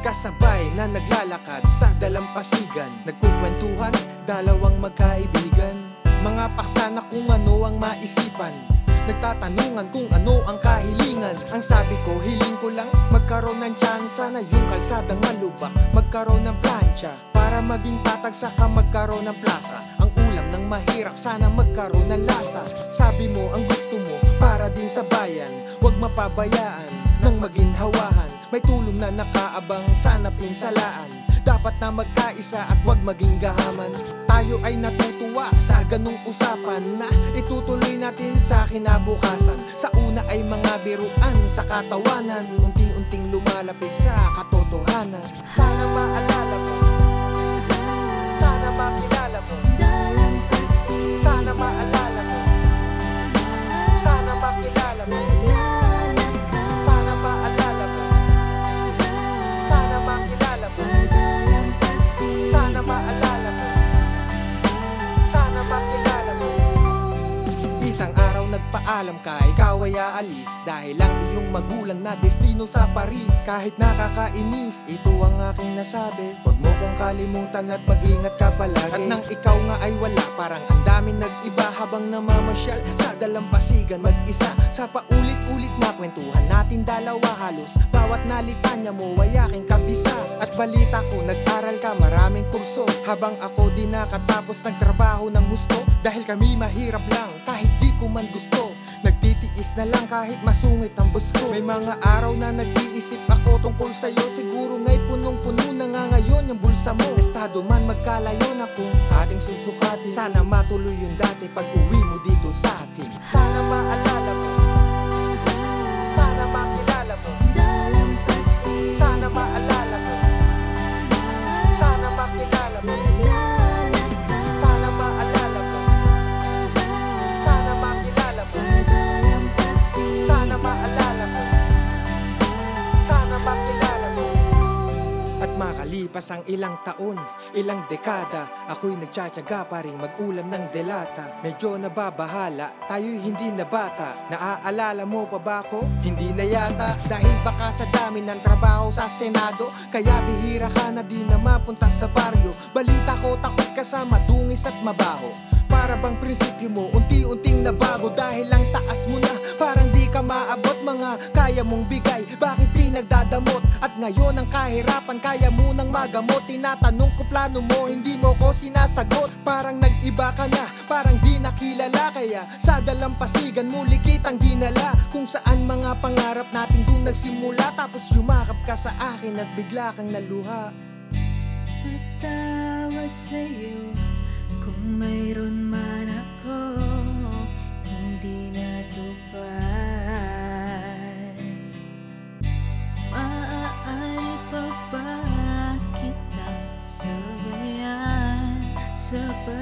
Magkasabay na naglalakad sa dalampasigan, nagkukwentuhan, dalawang magkaibigan. Mga paksa na kung ano ang maisipan, nagtatanungan kung ano ang kahilingan. Ang sabi ko, hiling ko lang magkaroon ng tsansa na yung kalsadang malubak, magkaroon ng plancha para maging tatag, saka magkaroon ng plaza. Ang ulam ng mahirap sana magkaroon ng lasa. Sabi mo ang gusto mo para din sa bayan, huwag mapabayaan nang maginhawahan. May tulong na nakaabang sana pinsalaan, dapat na magkaisa at huwag maging gahaman. Tayo ay natutuwa sa ganung usapan na itutuloy natin sa kinabukasan. Sa una ay mga biruan sa katawanan, unti-unting lumalapit sa katotohanan. Sana maalala mo, sana makilala mo, sana maalala mo, sana makilala mo, sana maalala mo, sana makilala mo, sana maalala mo, sana makilala mo. Isang araw nagpaalam ka, ikaw ay aalis dahil ang iyong magulang na destino sa Paris. Kahit nakakainis, ito ang aking nasabi, huwag mo kong kalimutan at mag-ingat ka palagi. At nang ikaw nga ay wala, parang ang daming nag-iba habang namamasyal sa dalampasigan mag-isa. Sa paulit-ulit na kwentuhan natin dalawa, halos bawat nalitanya mo ay aking kabisa. At balita ko, nag-aral ka maraming kurso, habang ako di nakatapos nagtrabaho ng gusto. Dahil kami mahirap lang kahit di ko man gusto, nagtitiis na lang kahit masungit ang bus ko. May mga araw na nag-iisip ako tungkol sa'yo, siguro nga'y punong-puno na nga ngayon yung bulsa mo. Estado man magkalayo na kung ating susukati, sana matuloy yung dati pag uwi mo dito sa atin. Sana maalala mo, sana makilala mo, sana maalala mo, sana makilala mo, sana maalala mo, sana makilala mo, sana maalala mo, sana makilala mo. At makalipas ang ilang taon, ilang dekada, ako'y nagtsatsaga pa rin mag-ulam ng delata. Medyo nababahala, tayo'y hindi na bata. Naaalala mo pa ba ako? Hindi na yata, dahil baka sa dami ng trabaho sa Senado, kaya bihira ka na di na mapunta sa baryo. Balita ko takot ka sa madungis at mabaho, para bang prinsipyo mo unti-unting nabago. Dahil ang taas mo na, parang di ka maabot mga kaya mong bigay. Bakit pinagdadamot? At ngayon ang kahirapan kaya mo nang magamot. Tinatanong ko plano mo, hindi mo ko sinasagot. Parang nag-iba ka na, parang di nakilala. Kaya sa dalampasigan mo likitang dinala, kung saan mga pangarap natin dun nagsimula. Tapos yumakap ka sa akin at bigla kang naluha. Patawad sa'yo kung mayroon man ako hindi natupad. Maaari pa ba kitang sabayan sa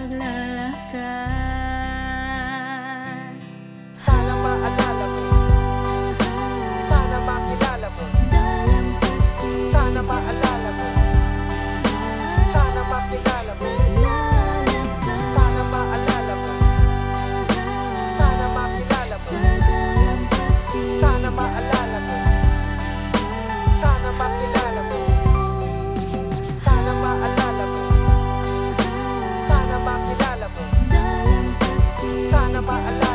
paglalakad? Sana maalala mo, sana makilala mo, sana maalala mo, sana makilala mo, sana maalala mo, sana makilala mo, sana maalala mo, sana makilala mo, sana maalala mo, sana makilala mo, sana maalala mo.